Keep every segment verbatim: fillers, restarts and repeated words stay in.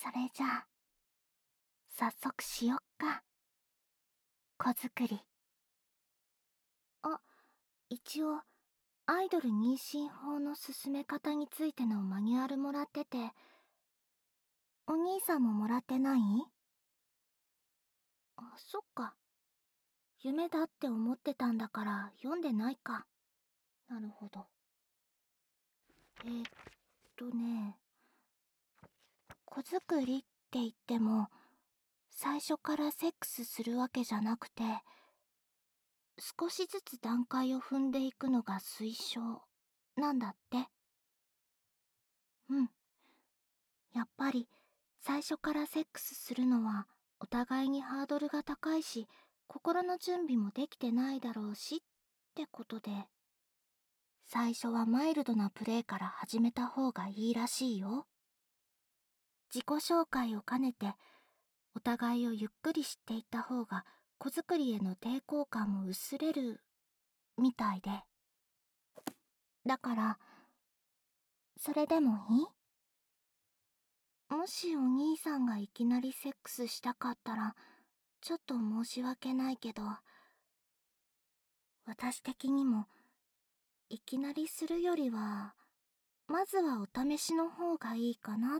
それじゃあ、早速しよっか。子作り。あ、一応、アイドル妊娠法の進め方についてのマニュアルもらってて、お兄さんももらってない？あ、そっか。夢だって思ってたんだから読んでないか。なるほど。えー、っとね、子作りって言っても、最初からセックスするわけじゃなくて、少しずつ段階を踏んでいくのが推奨なんだって。うん。やっぱり最初からセックスするのはお互いにハードルが高いし、心の準備もできてないだろうしってことで、最初はマイルドなプレイから始めた方がいいらしいよ。自己紹介を兼ねてお互いをゆっくり知っていった方が子作りへの抵抗感も薄れるみたいで。だからそれでもいい？もしお兄さんがいきなりセックスしたかったらちょっと申し訳ないけど、私的にもいきなりするよりはまずはお試しの方がいいかなって。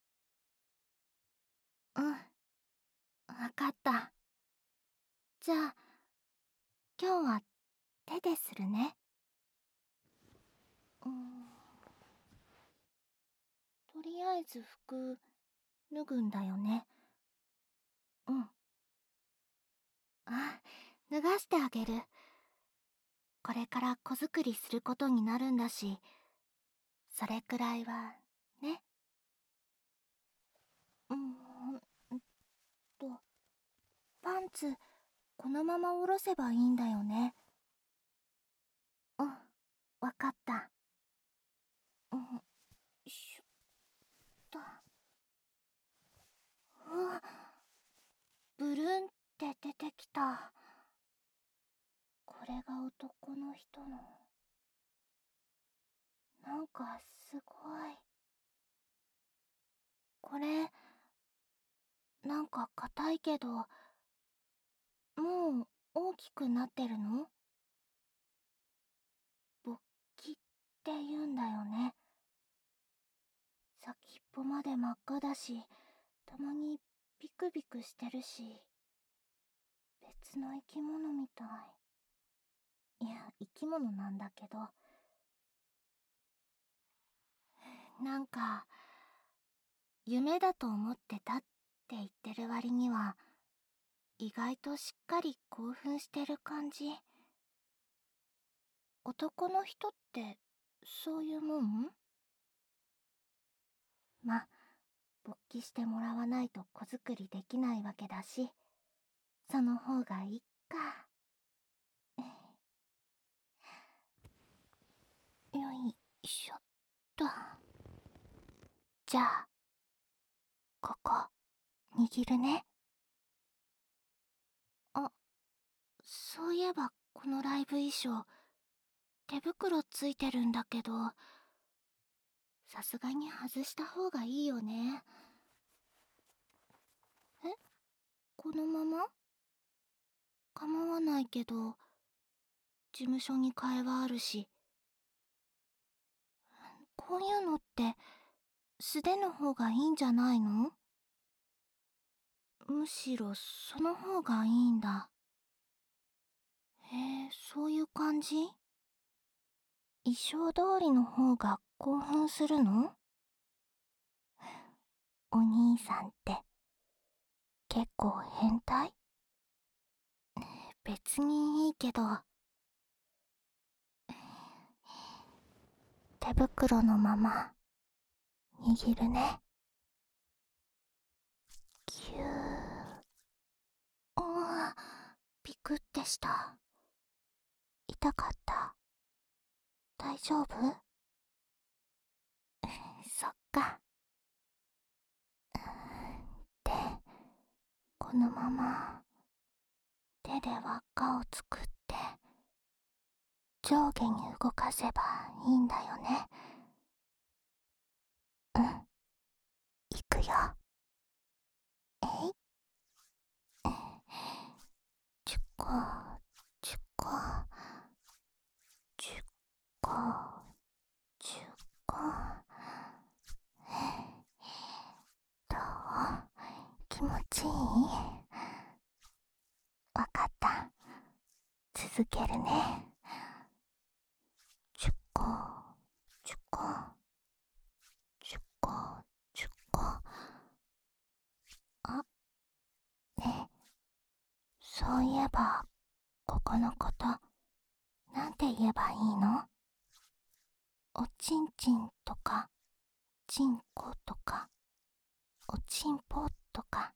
うん、わかった。じゃあ今日は手でするね。うーん、とりあえず服脱ぐんだよね。うん。あ、脱がしてあげる。これから子作りすることになるんだし、それくらいはね。うーんと、パンツこのまま下ろせばいいんだよね。うん、わかった。うん、よいしょっと。うわ、ブルーンって出てきた。これが男の人の。なんかすごい。これ、なんか硬いけど、もう大きくなってるの？勃起って言うんだよね。先っぽまで真っ赤だし、たまにビクビクしてるし、別の生き物みたい。いや、生き物なんだけど。なんか、夢だと思ってたって言ってる割には、意外としっかり興奮してる感じ。男の人ってそういうもん？ま、勃起してもらわないと子作りできないわけだし、その方がいいか。よいしょっと。じゃあ、ここ、握るね。あ、そういえばこのライブ衣装、手袋ついてるんだけど、さすがに外した方がいいよね。え？このまま？構わないけど、事務所に替えはあるし。こういうのって素手の方がいいんじゃないの？むしろその方がいいんだ。へえ、そういう感じ？衣装通りの方が興奮するの？お兄さんって結構変態？別にいいけど、手袋のまま握るね。ぎゅー。うわ、ビクってした。痛かった？大丈夫？そっか。で、このまま手で輪っかを作って上下に動かせばいいんだよね。うん、いくよ。えい。チュコチュコチュコチュコ。どう？気持ちいい？わかった。続けるね。チュコチュコチュコチュコ。あ、ねえ、そういえばここのこと、なんて言えばいいの？おちんちんとか、ちんことか、おちんぽとか。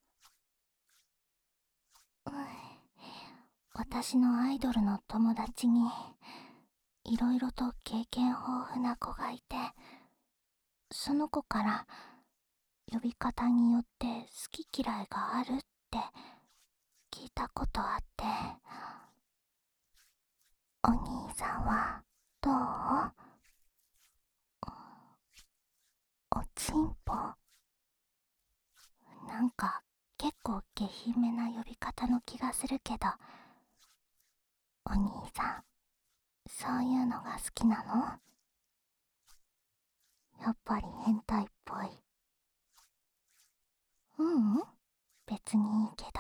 うん、私のアイドルの友達に、いろいろと経験豊富な子がいて、その子から呼び方によって好き嫌いがあるって聞いたことあって、お兄さんはどう？おちんぽ？なんか結構下品めな呼び方の気がするけど、お兄さんそういうのが好きなの？やっぱり変態っぽい。ううん、別にいいけど。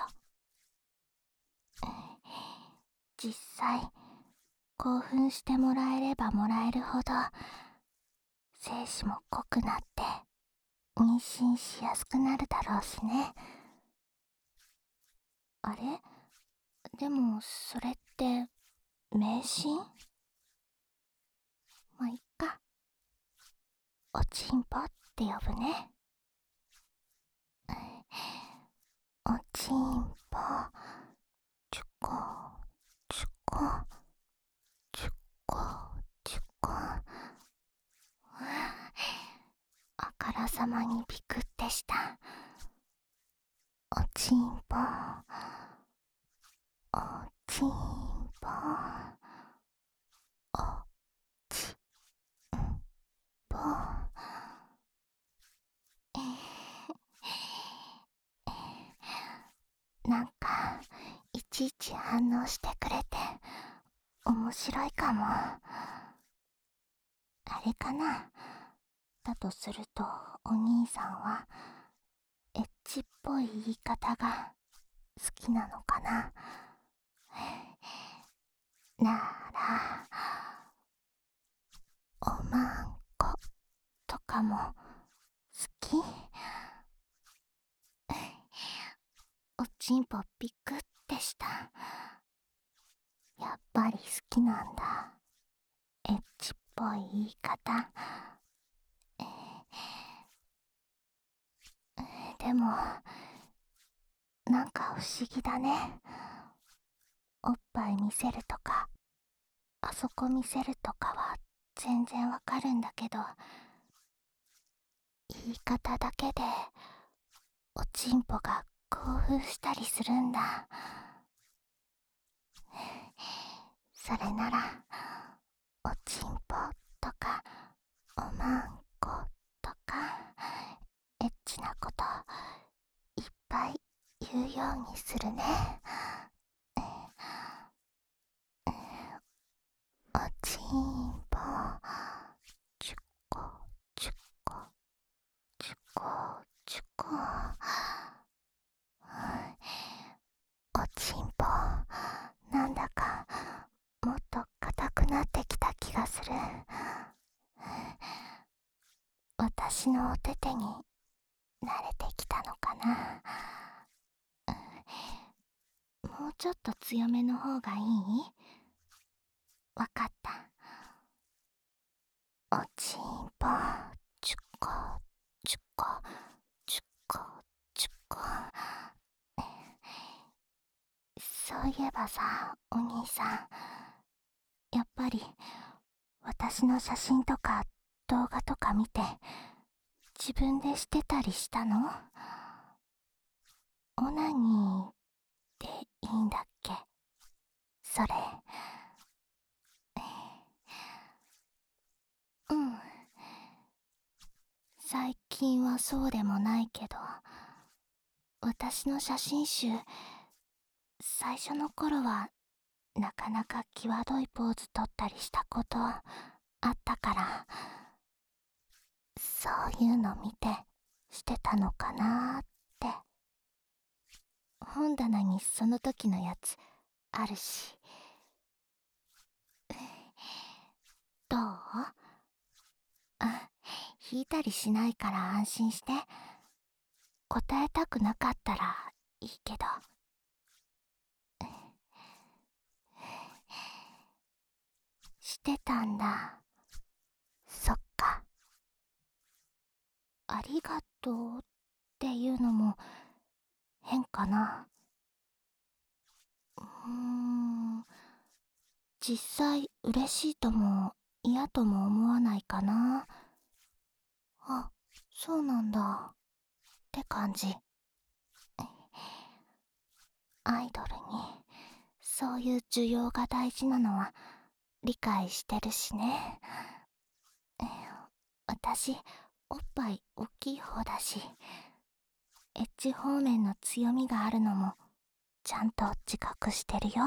実際興奮してもらえればもらえるほど精子も濃くなって妊娠しやすくなるだろうしね。あれ？でもそれって迷信？まあ、いっか。おちんぽって呼ぶね。おちんぽ、チュコチュコチュコチュコ。あからさまにビクってした。おちんぽ、おちんぽ、おちんぽ。なんかいちいち反応してくれて面白いかも。あれかな。だとするとお兄さんはエッチっぽい言い方が好きなのかな。ならおまんことかも好き？おちんぽビクってした。やっぱり好きなんだ、エッチっぽい言い方。でもなんか不思議だね。おっぱい見せるとかあそこ見せるとかは全然わかるんだけど、言い方だけでおちんぽが興奮したりするんだ。それならおちんぽとかおまんことかエッチなこといっぱい言うようにするね。おちんぽ、チュコチュコチュコチュコ。おちんぽ、なんだかもっと硬くなってきた気がする。私のお手手に慣れてきたのかな。もうちょっと強めの方がいい？わかった。おちんぽ、チュコチュコチュコチュコ。そういえばさ、お兄さん、やっぱり私の写真とか動画とか見て自分でしてたりしたの？オナニーでいいんだっけ、それ。うん、 最近はそうでもないけど、私の写真集、最初の頃はなかなか際どいポーズ取ったりしたことあったから、そういうの見てしてたのかなーって。本棚にその時のやつあるし。どう？あ、引いたりしないから安心して。答えたくなかったらいいけど。してたんだ。そっか。ありがとうっていうのも変かな。うーん、実際嬉しいとも嫌とも思わないかな。あ、そうなんだって感じ。アイドルにそういう需要が大事なのは理解してるしね。私、おっぱい大きい方だし、エッジ方面の強みがあるのもちゃんと自覚してるよ。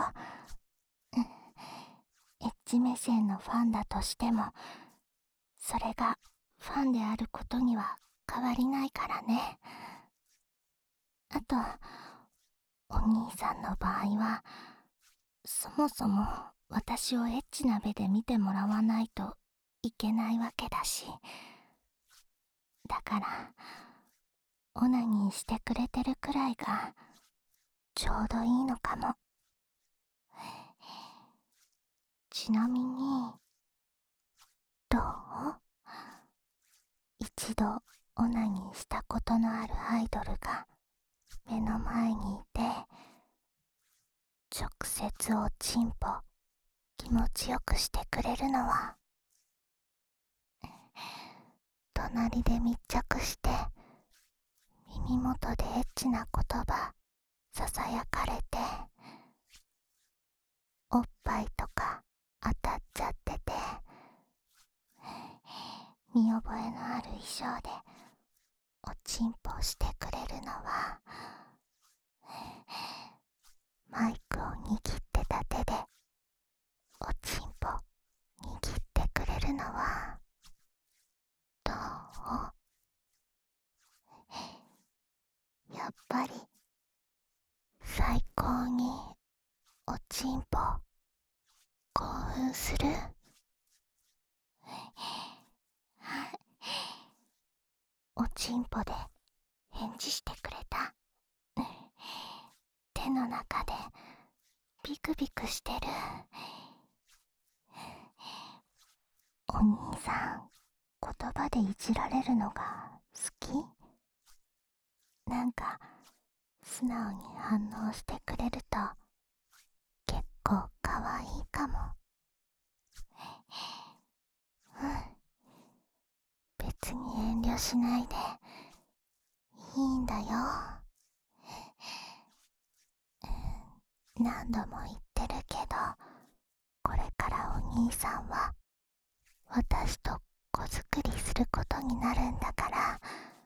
エッジ目線のファンだとしても、それがファンであることには変わりないからね。あと、お兄さんの場合は、そもそも私をエッチな目で見てもらわないといけないわけだし。だから、オナニーしてくれてるくらいがちょうどいいのかも。ちなみに、どう？一度オナニーしたことのあるアイドルが目の前にいて、直接おちんぽ気持ちよくしてくれるのは、隣で密着して耳元でエッチな言葉ささやかれて、おっぱいとか当たっちゃってて、見覚えのある衣装でおちんぽしてくれるのは、マイクを握ってた手でおちんぽ握ってくれるのは、どう？やっぱり最高におちんぽ興奮する？おちんぽで返事してくれた。手の中でビクビクしてる。お兄さん、言葉でいじられるのが好き？なんか素直に反応してくれると結構かわいいかも。うん、別に遠慮しないでいいんだよ。何度も言ってるけど、これからお兄さんは私と子作りすることになるんだから、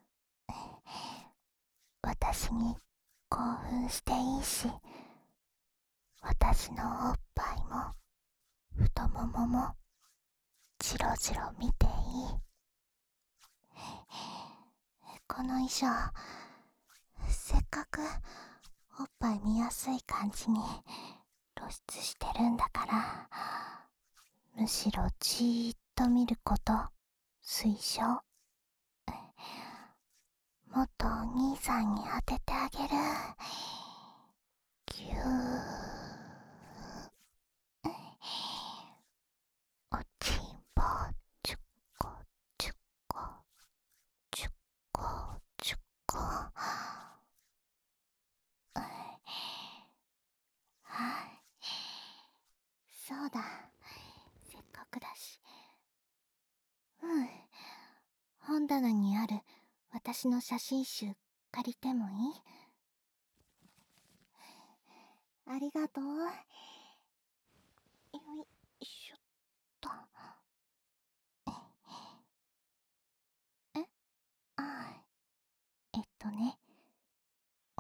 私に興奮していいし、私のおっぱいも太もももチロチロ見ていい。この衣装、せっかくおっぱい見やすい感じに露出してるんだから、むしろじーっと見ること推奨。もっとお兄さんに当ててあげる。ぎゅー。おちんぽちゅっこちゅっこちゅっこちゅっこ。はい、そうだ、せっかくだし。うん、本棚にある私の写真集借りてもいい？ありがとう。よいしょっと。え？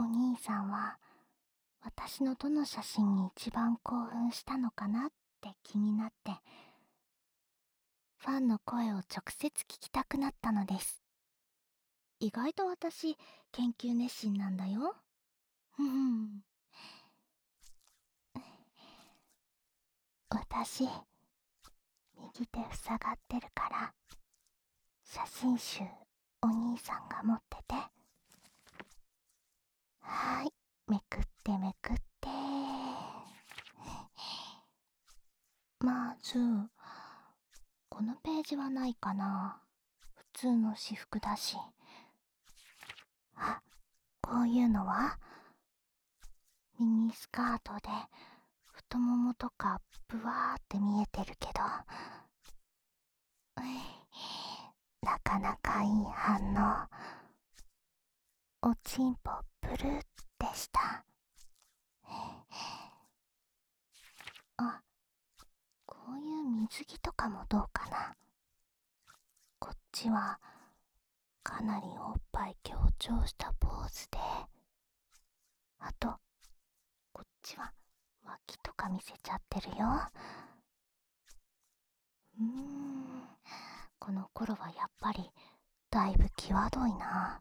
お兄さんは私のどの写真に一番興奮したのかなって気になって、ファンの声を直接聞きたくなったのです。意外と私、研究熱心なんだよ。ふん。私、右手塞がってるから、写真集お兄さんが持ってて。はーい、めくってめくって。まず、このページはないかな。普通の私服だし。あ、こういうのはミニスカートで太ももとかブワーって見えてるけど、なかなかいい反応。おちんぽプルでした。あ、こういう水着とかもどうかな。こっちはかなりおっぱい強調したポーズで、あとこっちは脇とか見せちゃってるよ。うーん、この頃はやっぱりだいぶ際どいな。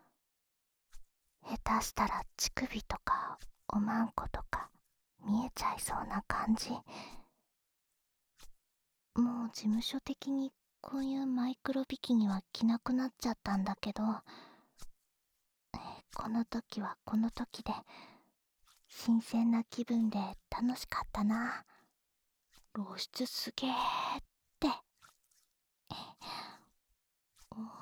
下手したら乳首とかおまんことか見えちゃいそうな感じ。もう事務所的にこういうマイクロビキニは着なくなっちゃったんだけど、この時はこの時で新鮮な気分で楽しかったな。露出すげーって。おー、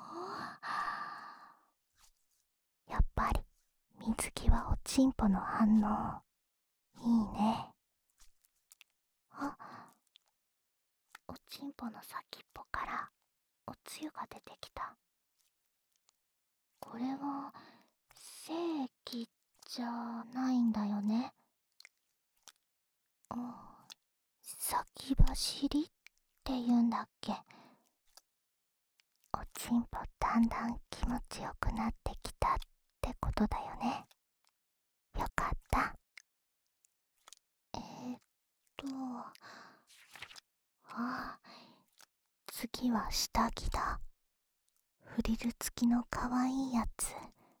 やっぱり水着はおちんぽの反応いいね。あ、おちんぽの先っぽからおつゆが出てきた。これは精液じゃないんだよね。先走りって言うんだっけ。おちんぽだんだん気持ちよくなってきたってことだよね。よかった。えー、っとあ、次は下着だ。フリル付きのかわいいやつ。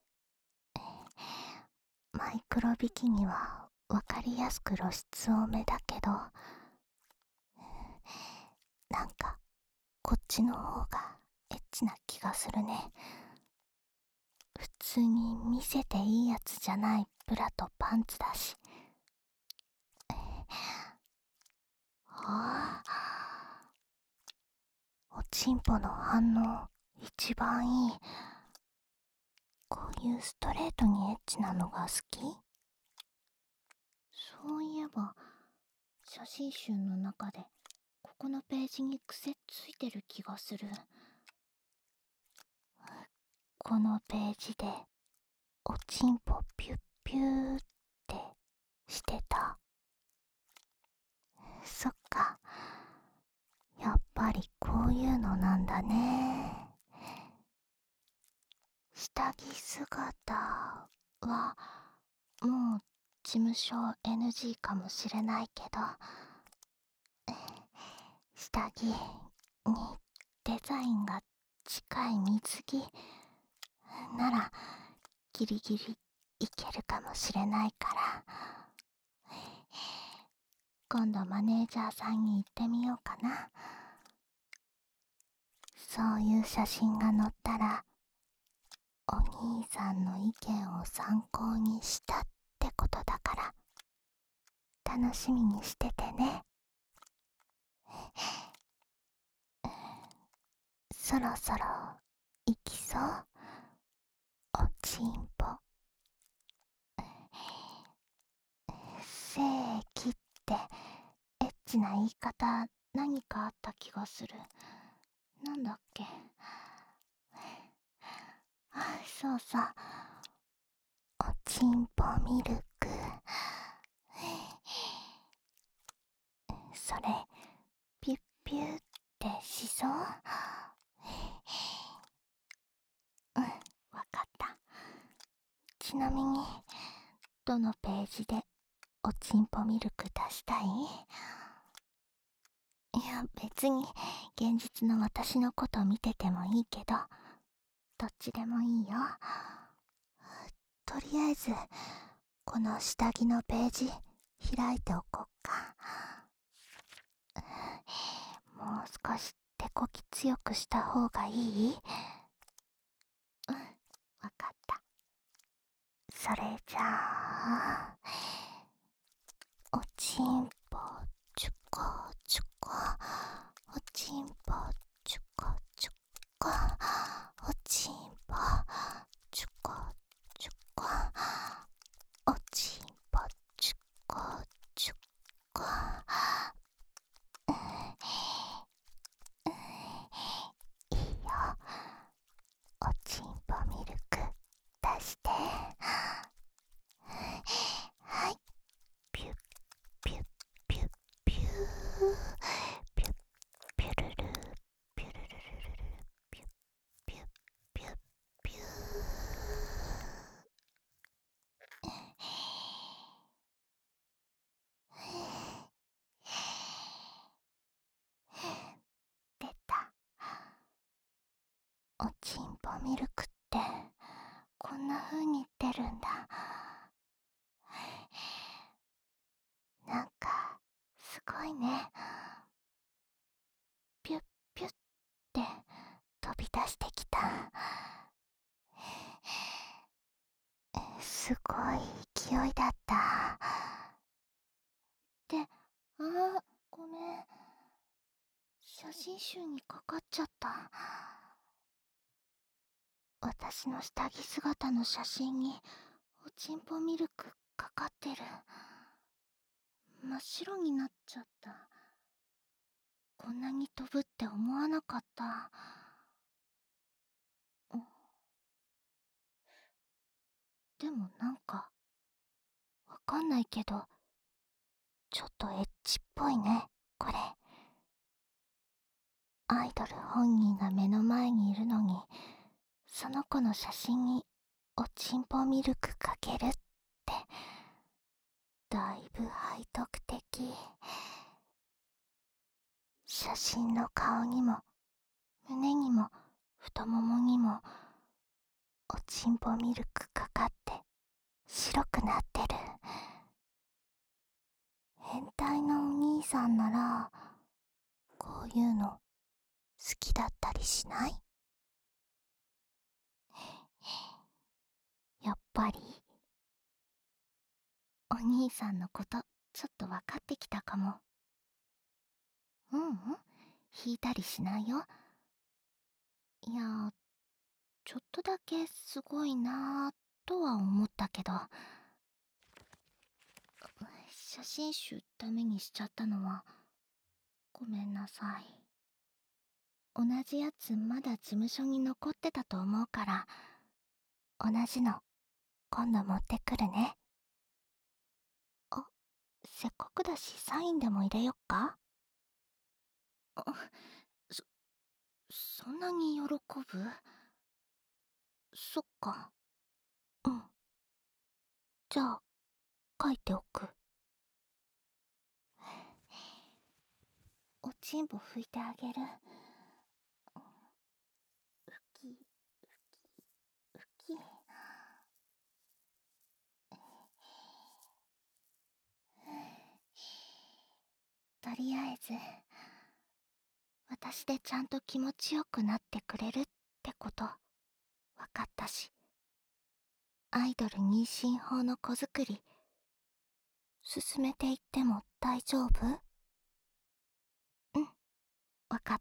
マイクロビキニはわかりやすく露出多めだけど、なんかこっちの方がエッチな気がするね。普通に見せていいやつじゃないブラとパンツだし。ああ、おちんぽの反応一番いい。こういうストレートにエッチなのが好き？そういえば写真集の中でここのページに癖ついてる気がする。このページでおちんぽピュッピューってしてた。そっか、やっぱりこういうのなんだね。下着姿はもう事務所 エヌジー かもしれないけど、下着にデザインが近い水着ならギリギリいけるかもしれないから、今度マネージャーさんに行ってみようかな。そういう写真が載ったらお兄さんの意見を参考にしたってことだから楽しみにしててね。そろそろ行きそう？おちんぽ。精液ってエッチな言い方何かあった気がする。なんだっけ。あ、そうそう。おちんぽミルク。それピュッピュッってしそう？うん、わかった。ちなみにどのページでおちんぽミルク出したい？いや、別に現実の私のこと見ててもいいけど、どっちでもいいよ。とりあえずこの下着のページ開いておこっか。もう少し手こき強くした方がいい？うん、わかった。それじゃあ、おちんぽちゅこちゅこ、おちんぽちゅこちゅこ、おちんぽちゅこちゅこ、おちんぽちゅこちゅこ。いいよ、おちんぽミルク出して。はい、ピュッピュッピュッピュー、ピュッピュルル、ピュルルルルル、ピュッピュッピュッピュー。出た。おちんぽミルクってこんな風に出るんだ。なんかすごいね。ピュッピュッって飛び出してきた。すごい勢いだった。で、あー、ごめん。写真集にかかっちゃった。私の下着姿の写真におちんぽミルクかかってる。真っ白になっちゃった。こんなに飛ぶって思わなかった。でもなんかわかんないけど、ちょっとエッチっぽいね、これ。アイドル本人が目の前にいるのに、その子の写真におちんぽミルクかけるって、だいぶ背徳的。写真の顔にも胸にも太ももにもおちんぽミルクかかって白くなってる。変態のお兄さんならこういうの好きだったりしない？やっぱりお兄さんのことちょっと分かってきたかも。ううん、引いたりしないよ。いや、ちょっとだけすごいなぁとは思ったけど、写真集ダメにしちゃったのはごめんなさい。同じやつまだ事務所に残ってたと思うから、同じの今度持ってくるね。あ、せっかくだしサインでも入れよっか？あ、そ、そんなに喜ぶ？そっか。うん。じゃあ、書いておく。おちんぽ拭いてあげる。ふき、ふき、ふき。とりあえず、私でちゃんと気持ちよくなってくれるってことわかったし、アイドル妊娠法の子作り進めていっても大丈夫？うん、わかった。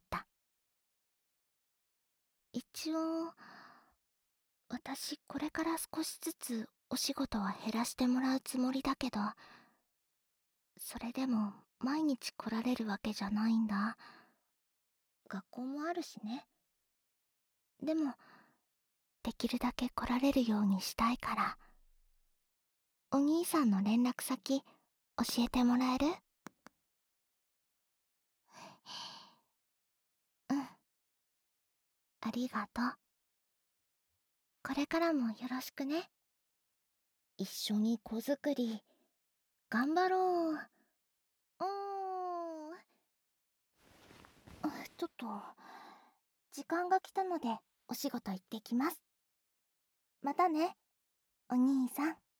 一応私これから少しずつお仕事は減らしてもらうつもりだけど、それでも毎日来られるわけじゃないんだ。学校もあるしね。でもできるだけ来られるようにしたいから、お兄さんの連絡先教えてもらえる？うん、ありがとう。これからもよろしくね。 一緒に子作り頑張ろう。うーんちょっと時間が来たのでお仕事行ってきます。またね、お兄さん。